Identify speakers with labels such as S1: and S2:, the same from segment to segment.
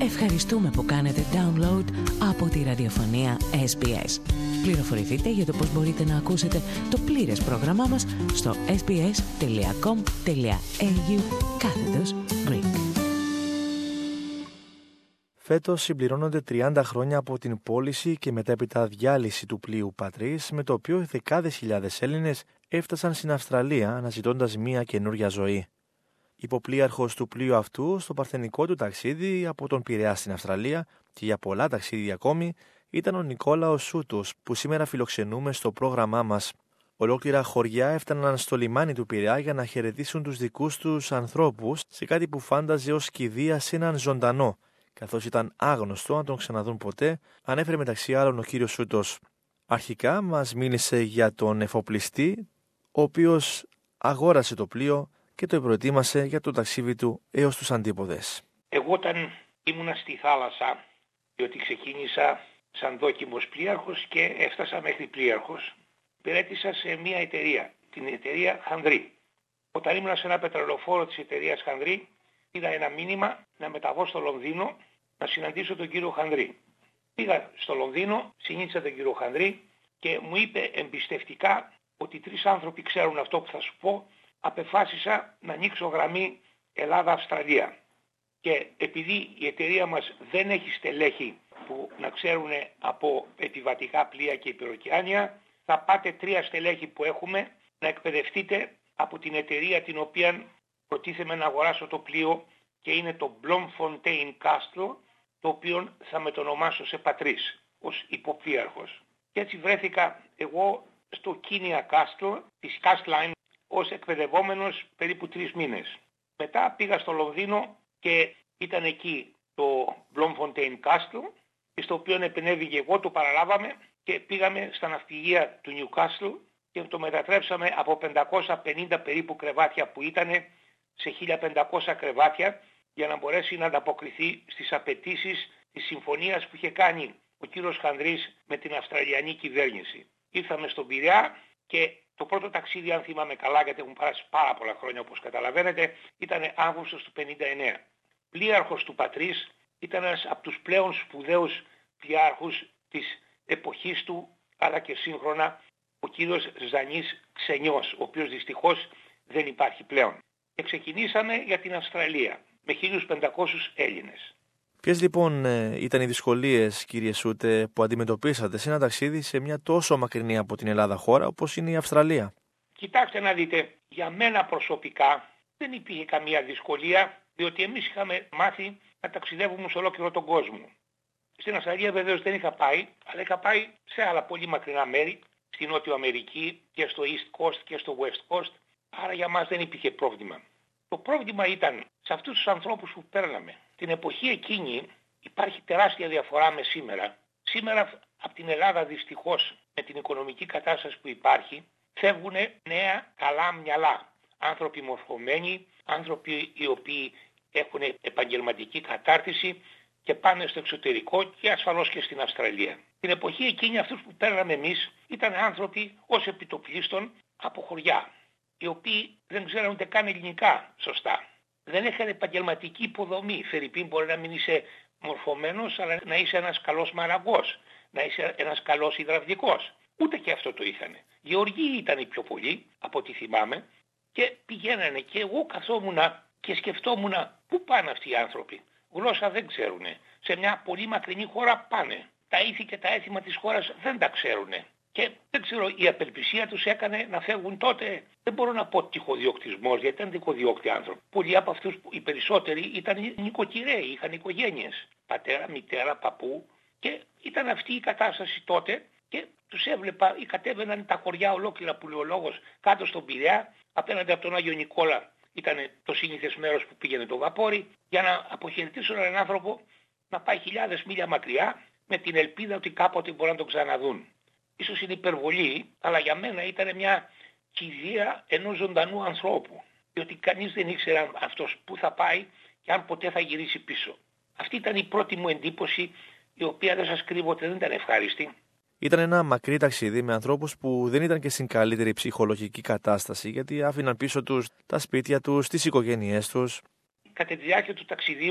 S1: Ευχαριστούμε που κάνετε download από τη ραδιοφωνία SBS. Πληροφορηθείτε για το πώς μπορείτε να ακούσετε το πλήρες πρόγραμμά μας στο sbs.com.au/Greek.
S2: Φέτος συμπληρώνονται 30 χρόνια από την πώληση και μετέπειτα διάλυση του πλοίου Πατρίς, με το οποίο δεκάδες χιλιάδες Έλληνες έφτασαν στην Αυστραλία αναζητώντας μια καινούρια ζωή. Υποπλοίαρχος του πλοίου αυτού στο παρθενικό του ταξίδι από τον Πειραιά στην Αυστραλία και για πολλά ταξίδια ακόμη ήταν ο Νικόλαος Σούτος, που σήμερα φιλοξενούμε στο πρόγραμμά μας. Ολόκληρα χωριά έφταναν στο λιμάνι του Πειραιά για να χαιρετήσουν τους δικούς τους ανθρώπους σε κάτι που φάνταζε ως κηδεία σε έναν ζωντανό, καθώς ήταν άγνωστο να τον ξαναδούν ποτέ, ανέφερε μεταξύ άλλων ο κύριος Σούτος. Αρχικά μας μίλησε για τον εφοπλιστή, ο οποίος αγόρασε το πλοίο και το προετοίμασε για το ταξίδι του έως τους αντίποδες.
S3: Εγώ όταν ήμουνα στη θάλασσα, διότι ξεκίνησα σαν δόκιμος πλοίαρχος και έφτασα μέχρι πλοίαρχος, υπηρέτησα σε μια εταιρεία, την εταιρεία Χανδρή. Όταν ήμουν σε ένα πετρελοφόρο της εταιρείας Χανδρή, είδα ένα μήνυμα να μεταβώ στο Λονδίνο να συναντήσω τον κύριο Χανδρή. Πήγα στο Λονδίνο, συνήθισα τον κύριο Χανδρή και μου είπε εμπιστευτικά ότι 3 άνθρωποι ξέρουν αυτό που θα σου πω. Απεφάσισα να ανοίξω γραμμή Ελλάδα-Αυστραλία. Και επειδή η εταιρεία μας δεν έχει στελέχη που να ξέρουν από επιβατικά πλοία και υπεροκεάνια, θα πάτε 3 στελέχη που έχουμε να εκπαιδευτείτε από την εταιρεία την οποία προτίθεμαι να αγοράσω το πλοίο, και είναι το Bloemfontein Castle, το οποίο θα μετονομάσω σε Πατρίς ως υποπλοίαρχος. Και έτσι βρέθηκα εγώ στο Kinia Castle της Cast Line ως εκπαιδευόμενος περίπου 3 μήνες. Μετά πήγα στο Λονδίνο και ήταν εκεί το Bloemfontein Castle, στο οποίο επενέβηκε εγώ, το παραλάβαμε και πήγαμε στα ναυπηγεία του Newcastle και το μετατρέψαμε από 550 περίπου κρεβάτια που ήταν σε 1500 κρεβάτια, για να μπορέσει να ανταποκριθεί στις απαιτήσεις της συμφωνίας που είχε κάνει ο κύριος Χανδρής με την Αυστραλιανή κυβέρνηση. Ήρθαμε στον Πειραιά και το πρώτο ταξίδι, αν θυμάμαι καλά, γιατί έχουν περάσει πάρα πολλά χρόνια όπως καταλαβαίνετε, ήταν Αύγουστος του 1959. Πλοίαρχος του Πατρίς ήταν ένας από τους πλέον σπουδαίους πλοίαρχους της εποχής του, αλλά και σύγχρονα, ο κύριος Ζανής Ξενιός, ο οποίος δυστυχώς δεν υπάρχει πλέον. Και ξεκινήσαμε για την Αυστραλία με 1500 Έλληνες.
S2: Ποιες λοιπόν ήταν οι δυσκολίες, κύριε Σούτε, που αντιμετωπίσατε σε ένα ταξίδι σε μια τόσο μακρινή από την Ελλάδα χώρα όπως είναι η Αυστραλία?
S3: Κοιτάξτε να δείτε, για μένα προσωπικά δεν υπήρχε καμία δυσκολία, διότι εμείς είχαμε μάθει να ταξιδεύουμε σε ολόκληρο τον κόσμο. Στην Αυστραλία βεβαίως δεν είχα πάει, αλλά είχα πάει σε άλλα πολύ μακρινά μέρη, στη Νότιο Αμερική και στο East Coast και στο West Coast, άρα για μας δεν υπήρχε πρόβλημα. Το πρόβλημα ήταν σε αυτούς τους ανθρώπους που παίρναμε. Την εποχή εκείνη υπάρχει τεράστια διαφορά με σήμερα. Σήμερα από την Ελλάδα δυστυχώς, με την οικονομική κατάσταση που υπάρχει, φεύγουν νέα καλά μυαλά. Άνθρωποι μορφωμένοι, άνθρωποι οι οποίοι έχουν επαγγελματική κατάρτιση και πάνε στο εξωτερικό και ασφαλώς και στην Αυστραλία. Την εποχή εκείνη αυτούς που παίρναμε εμείς ήταν άνθρωποι ως επιτοπλίστων από χωριά, οι οποίοι δεν ξέρουν ούτε καν ελληνικά σωστά. Δεν είχαν επαγγελματική υποδομή. Φερρυπίν, μπορεί να μην είσαι μορφωμένος, αλλά να είσαι ένας καλός μαραγός, να είσαι ένας καλός υδραυλικός. Ούτε και αυτό το είχαν. Γεωργοί ήταν οι πιο πολλοί, από ό,τι θυμάμαι, και πηγαίνανε και εγώ καθόμουν και σκεφτόμουν πού πάνε αυτοί οι άνθρωποι. Γλώσσα δεν ξέρουν. Σε μια πολύ μακρινή χώρα πάνε. Τα ήθη και τα έθιμα της χώρας δεν τα ξέρουν. Και δεν ξέρω, η απελπισία τους έκανε να φεύγουν τότε. Δεν μπορώ να πω τυχοδιοκτισμός, γιατί ήταν τυχοδιώκτοι άνθρωποι. Πολλοί από αυτούς, οι περισσότεροι, ήταν νοικοκυρέοι, είχαν οικογένειες. Πατέρα, μητέρα, παππού. Και ήταν αυτή η κατάσταση τότε και τους έβλεπα, κατέβαιναν τα χωριά ολόκληρα που λέει ο λόγος κάτω στον Πειραιά, απέναντι από τον Άγιο Νικόλα. Ήταν το σύνηθες μέρος που πήγαινε το βαπόρι, για να αποχαιρετήσουν έναν άνθρωπο να πάει χιλιάδες μίλια μακριά, με την ελπίδα ότι κάποτε μπορεί να τον ξαναδούν. Ίσως είναι υπερβολή, αλλά για μένα ήταν μια κηδεία ενός ζωντανού ανθρώπου. Διότι κανείς δεν ήξερε αυτός πού θα πάει και αν ποτέ θα γυρίσει πίσω. Αυτή ήταν η πρώτη μου εντύπωση, η οποία δεν σας κρύβω ότι δεν ήταν ευχάριστη.
S2: Ήταν ένα μακρύ ταξίδι με ανθρώπους που δεν ήταν και στην καλύτερη ψυχολογική κατάσταση, γιατί άφηναν πίσω τους τα σπίτια τους, τις οικογένειές τους.
S3: Κατά τη διάρκεια του ταξιδίου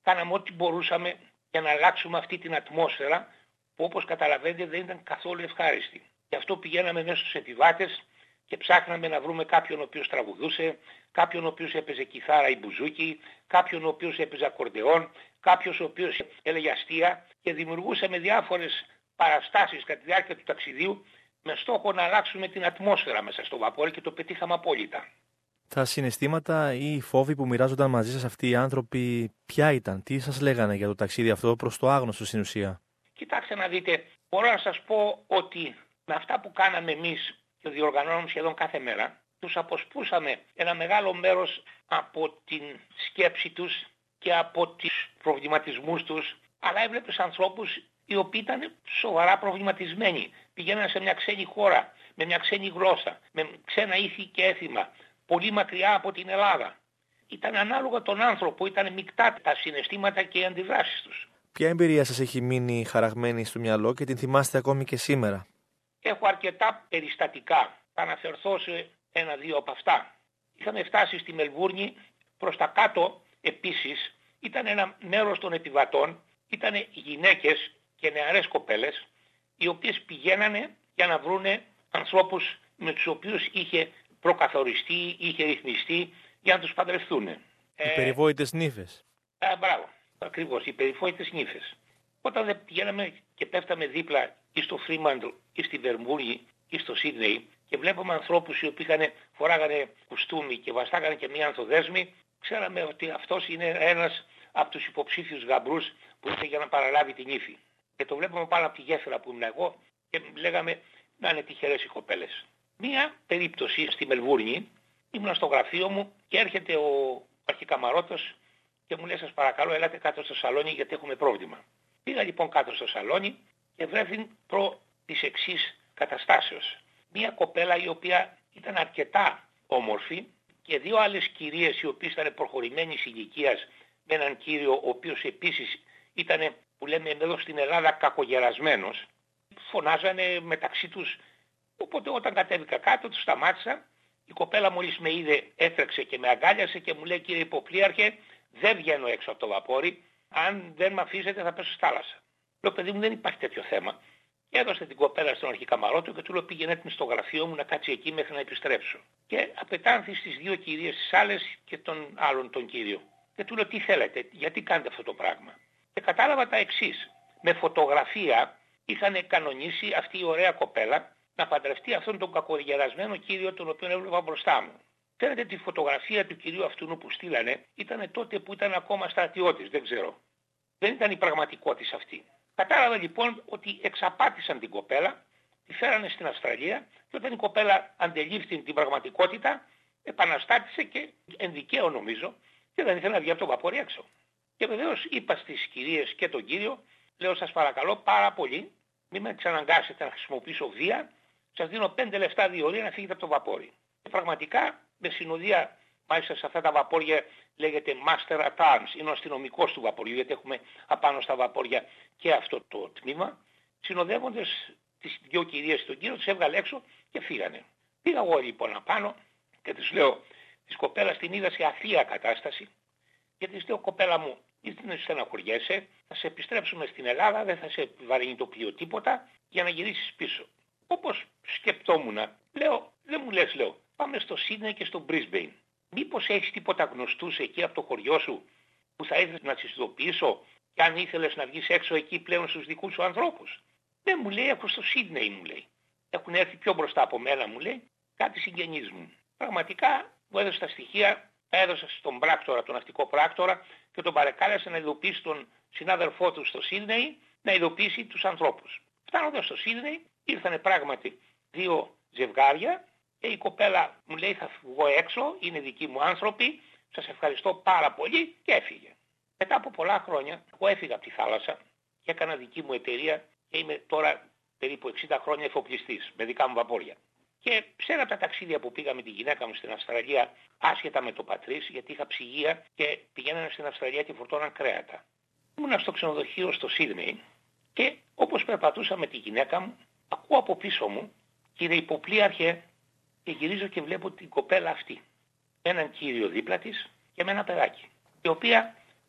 S3: κάναμε ό,τι μπορούσαμε για να αλλάξουμε αυτή την ατμόσφαιρα που όπως καταλαβαίνετε δεν ήταν καθόλου ευχάριστη. Γι' αυτό πηγαίναμε μέσα στους επιβάτες και ψάχναμε να βρούμε κάποιον ο οποίος τραγουδούσε, κάποιον ο οποίος έπαιζε κιθάρα ή μπουζούκι, κάποιον ο οποίος έπαιζε ακορντεόν, κάποιος ο οποίος έλεγε αστεία και δημιουργούσαμε διάφορες παραστάσεις κατά τη διάρκεια του ταξιδίου με στόχο να αλλάξουμε την ατμόσφαιρα μέσα στο βαπόρι και το πετύχαμε απόλυτα.
S2: Τα συναισθήματα ή οι φόβοι που μοιράζονταν μαζί σας αυτοί οι άνθρωποι, ποια ήταν, τι σας λέγανε για το ταξίδι αυτό προς το άγνωστο στην ουσία?
S3: Κοιτάξτε να δείτε, μπορώ να σας πω ότι με αυτά που κάναμε εμείς και διοργανώνουμε σχεδόν κάθε μέρα, τους αποσπούσαμε ένα μεγάλο μέρος από την σκέψη τους και από τους προβληματισμούς τους, αλλά έβλεπες ανθρώπους οι οποίοι ήταν σοβαρά προβληματισμένοι. Πηγαίνανε σε μια ξένη χώρα, με μια ξένη γλώσσα, με ξένα ήθη και έθιμα, πολύ μακριά από την Ελλάδα. Ήταν ανάλογα τον άνθρωπο, ήταν μεικτά τα συναισθήματα και οι αντιδράσεις τους.
S2: Ποια εμπειρία σας έχει μείνει χαραγμένη στο μυαλό και την θυμάστε ακόμη και σήμερα?
S3: Έχω αρκετά περιστατικά. Θα αναφερθώ σε ένα-δύο από αυτά. Είχαμε φτάσει στη Μελβούρνη, προς τα κάτω επίσης ήταν ένα μέρος των επιβατών, ήταν γυναίκες και νεαρές κοπέλες, οι οποίες πηγαίνανε για να βρούνε ανθρώπους με τους οποίους είχε προκαθοριστεί, είχε ρυθμιστεί για να τους παντρευτούν.
S2: Οι περιβόητες νύφες.
S3: Μπράβο, ακριβώς, οι περιβόητες νύφες. Όταν πηγαίναμε και πέφταμε δίπλα ή στο Φρήμαντλ ή στη Βερμβούργη ή στο Σίδνεϊ και βλέπαμε ανθρώπους οι οποίοι φοράγανε κουστούμι και βαστάγανε και μία ανθοδέσμη, ξέραμε ότι αυτός είναι ένας από τους υποψήφιους γαμπρούς που ήρθε για να παραλάβει την ύφη. Και το βλέπαμε πάνω από τη γέφυρα που ήμουν εγώ και λέγαμε να είναι τυχερές οι κοπέλες. Μία περίπτωση στη Μελβούρνη, ήμουν στο γραφείο μου και έρχεται ο αρχικαμαρώτος και μου λέει σας παρακαλώ ελάτε κάτω στο σαλόνι γιατί έχουμε πρόβλημα. Πήγα λοιπόν κάτω στο σαλόνι και βρέθην προ της εξής καταστάσεως. Μία κοπέλα η οποία ήταν αρκετά όμορφη και δύο άλλες κυρίες οι οποίες ήταν προχωρημένης ηλικίας με έναν κύριο ο οποίος επίσης ήταν που λέμε εδώ στην Ελλάδα κακογερασμένος. Φωνάζανε μεταξύ τους, οπότε όταν κατέβηκα κάτω τους σταμάτησα. Η κοπέλα μόλις με είδε έτρεξε και με αγκάλιασε και μου λέει κύριε υποπλήρχε δεν βγαίνω έξω από το βαπόρι, αν δεν με αφήσετε θα πέσω στη θάλασσα. Λέω παιδί μου δεν υπάρχει τέτοιο θέμα. Και έδωσε την κοπέλα στον αρχικαμαρώτο και του λέω πήγαινε έτοιμη στο γραφείο μου να κάτσει εκεί μέχρι να επιστρέψω. Και απετάνθη στις δύο κυρίες τις άλλες και τον άλλον τον κύριο. Και του λέω τι θέλετε, γιατί κάνετε αυτό το πράγμα. Και κατάλαβα τα εξής. Με φωτογραφία είχαν κανονίσει αυτή η ωραία κοπέλα να παντρευτεί αυτόν τον κακογερασμένο κύριο τον οποίο έβλεπα μπροστά μου. Ξέρετε τη φωτογραφία του κυρίου αυτού που στείλανε ήταν τότε που ήταν ακόμα στρατιώτης, δεν ξέρω. Δεν ήταν η πραγματικότητα αυτή. Κατάλαβα λοιπόν ότι εξαπάτησαν την κοπέλα, τη φέρανε στην Αυστραλία και όταν η κοπέλα αντελήφθη την πραγματικότητα επαναστάτησε και εν δικαίω νομίζω και δεν ήθελε να βγει από το βαπόρι έξω. Και βεβαίως είπα στις κυρίες και τον κύριο, λέω σας παρακαλώ πάρα πολύ, μην με εξαναγκάσετε να χρησιμοποιήσω βία, σας δίνω 5 λεπτά διορία να φύγετε από το βαπόρι. Και πραγματικά με συνοδεία, μάλιστα σε αυτά τα βαπόρια λέγεται Master at Arms, είναι ο αστυνομικός του βαποριού, γιατί έχουμε απάνω στα βαπόρια και αυτό το τμήμα. Συνοδεύοντας τις δύο κυρίες και τον κύριο, τους έβγαλε έξω και φύγανε. Πήγα εγώ λοιπόν απάνω και τους λέω, της κοπέλας την είδα σε αθλία κατάσταση και της λέω κοπέλα μου, ήρθε στεναχωριέσαι, θα σε επιστρέψουμε στην Ελλάδα, δεν θα σε βαρύνει το πλοίο τίποτα για να γυρίσεις πίσω. Όπως σκεπτόμουν, λέω, δεν μου λες, λέω, πάμε στο Σίδνεϊ και στο Brisbane. Μήπως έχεις τίποτα γνωστούς εκεί από το χωριό σου που θα ήθελες να τις ειδοποιήσω και αν ήθελες να βγεις έξω εκεί πλέον στους δικούς σου ανθρώπους. Δεν μου λέει, έχω στο Σίδνεϊ μου λέει. Έχουν έρθει πιο μπροστά από μένα μου λέει, κάτι συγγενείς μου. Πραγματικά μου έδωσε τα στοιχεία, τα έδωσα στον πράκτορα, τον ναυτικό πράκτορα και τον παρεκάλεσα να ειδοποιήσει τον συνάδελφό του στο Σίδνεϊ να ειδοποιήσει τους ανθρώπους. Φτάνοντας στο Σίδνεϊ ήρθανε πράγματι δύο ζευγάρια και η κοπέλα μου λέει θα βγω έξω, είναι δικοί μου άνθρωποι, σας ευχαριστώ πάρα πολύ και έφυγε. Μετά από πολλά χρόνια εγώ έφυγα από τη θάλασσα και έκανα δική μου εταιρεία και είμαι τώρα περίπου 60 χρόνια εφοπλιστής με δικά μου βαπόρια. Και σε ένα από τα ταξίδια που πήγα με τη γυναίκα μου στην Αυστραλία, άσχετα με το πατρίς, γιατί είχα ψυγεία και πηγαίνανε στην Αυστραλία και φορτώναν κρέατα. Ήμουνα στο ξενοδοχείο στο Σίδνεϊ και όπως περπατούσα με τη γυναίκα μου, ακούω από πίσω μου, κύριε υποπλήρχε, και γυρίζω και βλέπω την κοπέλα αυτή. Με έναν κύριο δίπλα της και με ένα παιδάκι, η οποία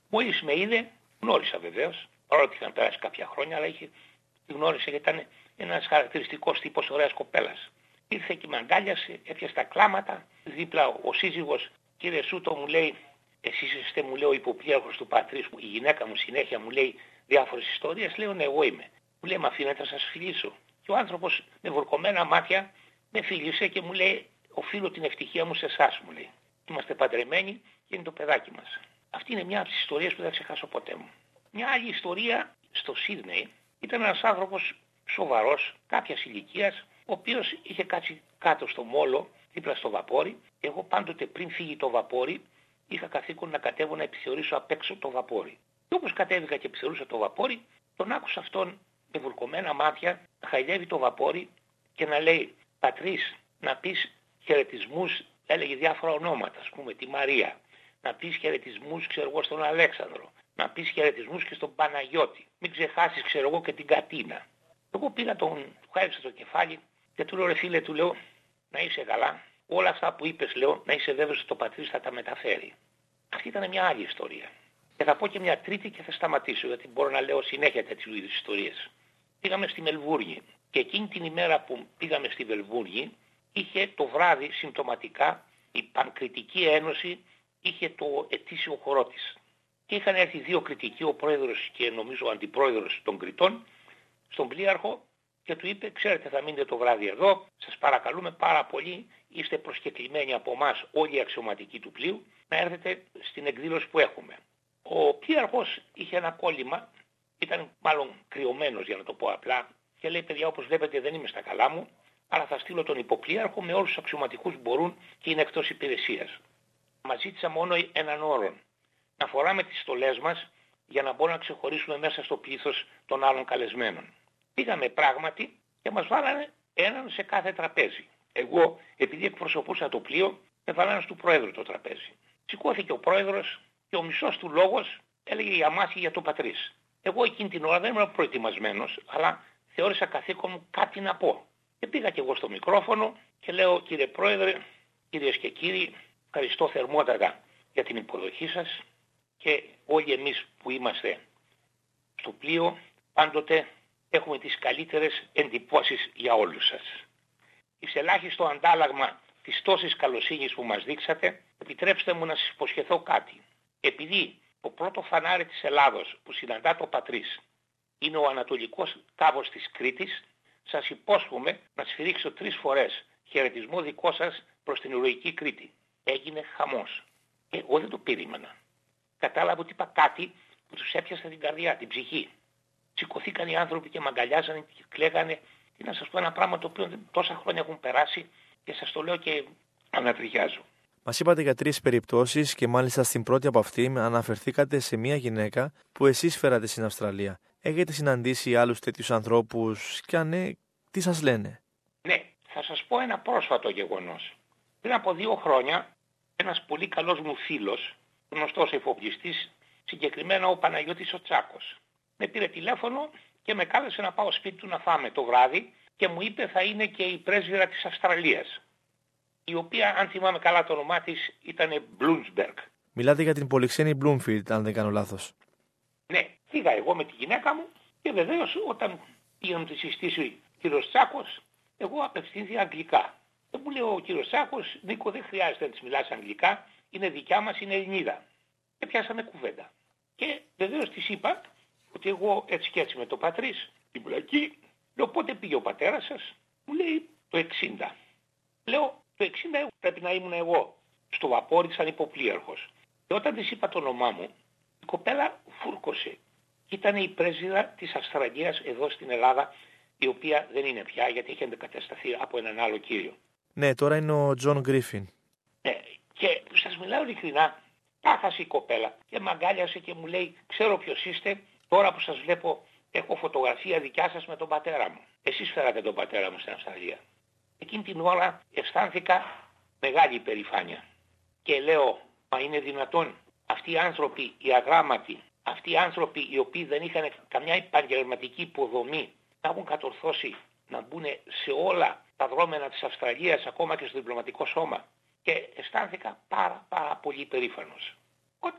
S3: Μόλις με είδε, γνώρισα βεβαίως, παρότι είχαν περάσει κάποια χρόνια, αλλά τη γνώρισα γιατί ήταν ένας χαρακτηριστικός τύπος ωραίας κοπέλας. Ήρθε και με αγκάλιασε, έπιασε τα κλάματα, δίπλα ο σύζυγος, κύριε Σούτο, μου λέει, εσείς είστε, μου λέει, ο υποπλήρχος του πατρίς μου, η γυναίκα μου συνέχεια μου λέει διάφορες ιστορίες, λέω ναι, εγώ είμαι. Μου λέει, μα αφήνετε να σας φιλήσω. Και ο άνθρωπος με βουρκωμένα μάτια με φίλησε και μου λέει, οφείλω την ευτυχία μου σε εσάς, μου λέει. Είμαστε παντρεμένοι και είναι το παιδάκι μας. Αυτή είναι μια από τις ιστορίες που δεν θα ξεχάσω ποτέ μου. Μια άλλη ιστορία στο Σίδνεϊ ήταν ένας άνθρωπος σοβαρός, κάποιας ηλικίας, ο οποίος είχε κάτσει κάτω στο μόλο, δίπλα στο βαπόρι. Εγώ πάντοτε πριν φύγει το βαπόρι, είχα καθήκον να κατέβω να επιθεωρήσω απ' έξω το βαπόρι. Και όπως κατέβηκα και επιθεωρούσα το βαπόρι, τον άκουσα αυτόν με βουρκωμένα μάτια να χαϊδεύει το βαπόρι και να λέει, πατρίς, να πεις χαιρετισμούς, έλεγε διάφορα ονόματα, ας πούμε τη Μαρία, να πεις χαιρετισμούς, ξέρω εγώ, στον Αλέξανδρο, να πεις χαιρετισμούς και στον Παναγιώτη, μην ξεχάσεις, ξέρω εγώ, και την Κατίνα. Εγώ πήγα του χάρισα το κεφάλι και του λέω, ρε φίλε, του λέω, να είσαι καλά, όλα αυτά που είπες, λέω, να είσαι βέβαιος ότι το πατρίς θα τα μεταφέρει. Αυτή ήταν μια άλλη ιστορία. Και θα πω και μια τρίτη και θα σταματήσω, γιατί μπορώ να λέω συνέχεια τέτοιου είδους ιστορίες. Πήγαμε στη Μελβούρνη και εκείνη την ημέρα που πήγαμε στη Μελβούρνη, είχε το βράδυ συμπτωματικά η Πανκριτική Ένωση είχε το ετήσιο χορό της. Και είχαν έρθει δύο κριτικοί, ο πρόεδρος και νομίζω ο αντιπρόεδρος των Κριτών, στον πλοίαρχο και του είπε, ξέρετε, θα μείνετε το βράδυ εδώ, σας παρακαλούμε πάρα πολύ, είστε προσκεκλημένοι από εμάς όλοι οι αξιωματικοί του πλοίου, να έρθετε στην εκδήλωση που έχουμε. Ο πλοίαρχος είχε ένα κόλλημα, ήταν μάλλον κρυωμένος για να το πω απλά, και λέει, παιδιά, όπως βλέπετε δεν είμαι στα καλά μου, αλλά θα στείλω τον υποπλοίαρχο με όλους τους αξιωματικούς που μπορούν και είναι εκτός υπηρεσίας. Μας ζήτησα μόνο έναν όρο, να φοράμε τις στολές μας για να μπορούμε να ξεχωρίσουμε μέσα στο πλήθος των άλλων καλεσμένων. Πήγαμε πράγματι και μας βάλανε έναν σε κάθε τραπέζι. Εγώ, επειδή εκπροσωπούσα το πλοίο, με βάλανε στο πρόεδρο το τραπέζι. Σηκώθηκε ο πρόεδρος και ο μισός του λόγος έλεγε για μας ή για το πατρίς. Εγώ εκείνη την ώρα δεν ήμουν προετοιμασμένος, αλλά θεώρησα καθήκον μου κάτι να πω. Και πήγα και εγώ στο μικρόφωνο και λέω, κύριε πρόεδρε, κυρίες και κύριοι, ευχαριστώ θερμότατα για την υποδοχή σας και όλοι εμείς που είμαστε στο πλοίο πάντοτε έχουμε τις καλύτερες εντυπώσεις για όλους σας. Εις ελάχιστο αντάλλαγμα της τόσης καλοσύνης που μας δείξατε, επιτρέψτε μου να σας υποσχεθώ κάτι. Επειδή το πρώτο φανάρι της Ελλάδος που συναντά το πατρίς είναι ο ανατολικός κάβος της Κρήτης, σας υπόσχομαι να σφυρίξω 3 φορές χαιρετισμό δικό σας προς την ηρωική Κρήτη. Έγινε χαμός. Εγώ δεν το περίμενα. Κατάλαβα ότι είπα κάτι που τους έπιασε την καρδιά, την ψυχή. Σηκωθήκαν οι άνθρωποι και με αγκαλιάζανε και κλαίγανε. Τι να σας πω, ένα πράγμα το οποίο τόσα χρόνια έχουν περάσει και σας το λέω και ανατριχιάζω.
S2: Μας είπατε για 3 περιπτώσεις και μάλιστα στην πρώτη από αυτή αναφερθήκατε σε μια γυναίκα που εσείς φέρατε στην Αυστραλία. Έχετε συναντήσει άλλους τέτοιους ανθρώπους και αν ναι, τι σας λένε?
S3: Ναι, θα σας πω ένα πρόσφατο γεγονός. Πριν από 2 χρόνια, ένας πολύ καλός μου φίλος, γνωστός εφοπλιστής, συγκεκριμένα ο Παναγιώτης ο Τσάκος, με πήρε τηλέφωνο και με κάλεσε να πάω σπίτι του να φάμε το βράδυ και μου είπε θα είναι και η πρέσβυρα της Αυστραλίας, η οποία, αν θυμάμαι καλά το όνομά της, ήταν Bloomsberg.
S2: Μιλάτε για την πολυξένη Bloomfield, αν δεν κάνω λάθος.
S3: Ναι, πήγα εγώ με τη γυναίκα μου και βεβαίως όταν πήγα να τη συστήσει ο κύριος Τσάκος, εγώ απευθύνθηκα αγγλικά. Και μου λέει ο κύριος Τσάκος, Νίκο, δεν χρειάζεται να της μιλάς αγγλικά, είναι δικιά μας, είναι Ελληνίδα. Και πιάσαμε κουβέντα. Και βεβαίως της είπα ότι εγώ έτσι και έτσι με το πατρίς, την πλακή, λέω πότε πήγε ο πατέρας σας? Μου λέει το 60. Λέω το 60 πρέπει να ήμουν εγώ στο βαπόρι σαν υποπλοίαρχος. Και όταν της είπα το όνομά μου, η κοπέλα φούρκωσε. Ήταν η πρέσβυρα της Αυστραλίας εδώ στην Ελλάδα, η οποία δεν είναι πια γιατί έχει αντικατασταθεί από έναν άλλο κύριο.
S2: Ναι, τώρα είναι ο Τζον Γκρίφιν.
S3: Ναι, και σας μιλάω ειλικρινά, τάχασε η κοπέλα και με αγκάλιασε και μου λέει, ξέρω ποιος είστε, τώρα που σας βλέπω έχω φωτογραφία δικιά σας με τον πατέρα μου. Εσείς φέρατε τον πατέρα μου στην Αυστραλία. Εκείνη την ώρα αισθάνθηκα μεγάλη υπερηφάνεια. Και λέω, μα είναι δυνατόν αυτοί οι άνθρωποι, οι αγράμματοι, αυτοί οι άνθρωποι οι οποίοι δεν είχαν καμιά επαγγελματική υποδομή, να έχουν κατορθώσει να μπουν σε όλα τα δρόμενα της Αυστραλίας, ακόμα και στο διπλωματικό σώμα. Και αισθάνθηκα πάρα πολύ υπερήφανος. Όταν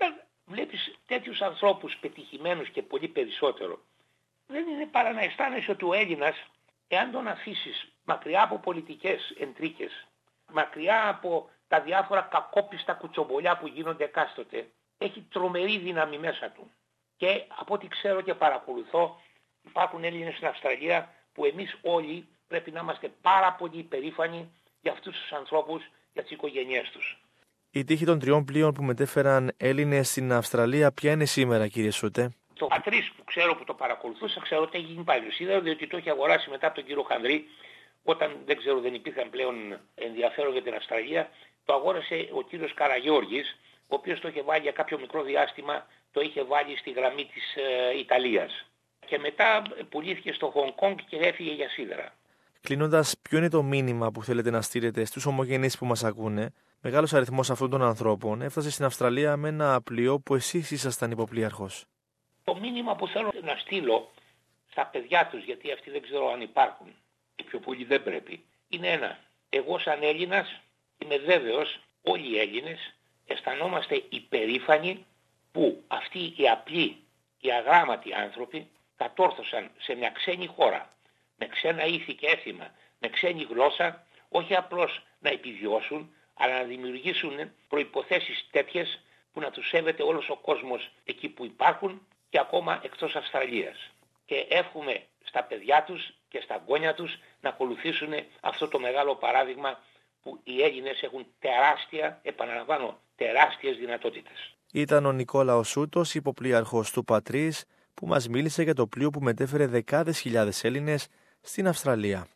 S3: βλέπεις τέτοιους ανθρώπους πετυχημένους και πολύ περισσότερο. Δεν είναι παρά να αισθάνεσαι ότι ο Έλληνας, εάν τον αφήσεις μακριά από πολιτικές εντρίκες, μακριά από τα διάφορα κακόπιστα κουτσομπολιά που γίνονται εκάστοτε, έχει τρομερή δύναμη μέσα του. Και από ό,τι ξέρω και παρακολουθώ, υπάρχουν Έλληνες στην Αυστραλία που εμείς όλοι πρέπει να είμαστε πάρα πολύ υπερήφανοι για αυτούς τους ανθρώπους, για τις οικογένειές τους.
S2: Η τύχη των 3 πλοίων που μετέφεραν Έλληνες στην Αυστραλία ποια είναι σήμερα, κύριε Σούτε?
S3: Το Πατρίς που ξέρω που το παρακολουθούσα, ξέρω ότι έχει γίνει παλιοσίδερο, διότι το έχει αγοράσει μετά από τον κύριο Χανδρή, όταν δεν υπήρχαν πλέον ενδιαφέρον για την Αυστραλία, το αγόρασε ο κύριος Καραγιώργης, ο οποίος το είχε βάλει για κάποιο μικρό διάστημα, το είχε βάλει στη γραμμή της Ιταλίας. Και μετά πουλήθηκε στο Χονγκ Κονγκ και έφυγε για σίδερα.
S2: Κλείνοντας, ποιο είναι το μήνυμα που θέλετε να στείλετε στους ομογενείς που μας ακούνε? Μεγάλος αριθμός αυτών των ανθρώπων έφτασε στην Αυστραλία με ένα πλοίο που εσείς ήσασταν υποπλοίαρχος.
S3: Το μήνυμα που θέλω να στείλω στα παιδιά τους, γιατί αυτοί δεν ξέρω αν υπάρχουν και πιο πολύ δεν πρέπει, είναι ένα. Εγώ σαν Έλληνας είμαι βέβαιος, όλοι οι Έλληνες αισθανόμαστε υπερήφανοι που αυτοί οι απλοί, οι αγράμματοι άνθρωποι κατόρθωσαν σε μια ξένη χώρα, με ξένα ήθη και έθιμα, με ξένη γλώσσα, όχι απλώς να επιβιώσουν, αλλά να δημιουργήσουν προϋποθέσεις τέτοιες που να τους σέβεται όλος ο κόσμος εκεί που υπάρχουν και ακόμα εκτός Αυστραλίας. Και εύχομαι στα παιδιά τους και στα γόνια τους να ακολουθήσουν αυτό το μεγάλο παράδειγμα που οι Έλληνες έχουν τεράστιες δυνατότητες.
S2: Ήταν ο Νικόλαος Σούτος, υποπλοίαρχος του Πατρίς, που μας μίλησε για το πλοίο που μετέφερε δεκάδες χιλιάδες Έλληνες στην Αυστραλία.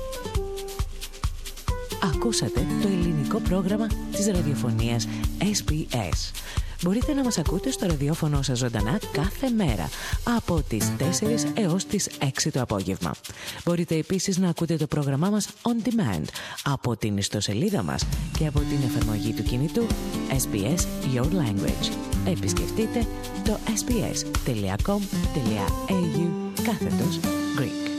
S1: Ακούσατε το ελληνικό πρόγραμμα της ραδιοφωνίας SBS. Μπορείτε να μας ακούτε στο ραδιόφωνο σας ζωντανά κάθε μέρα από τις 4 έως τις 6 το απόγευμα. Μπορείτε επίσης να ακούτε το πρόγραμμά μας on demand από την ιστοσελίδα μας και από την εφαρμογή του κινητού SBS Your Language. Επισκεφτείτε το sbs.com.au/Greek.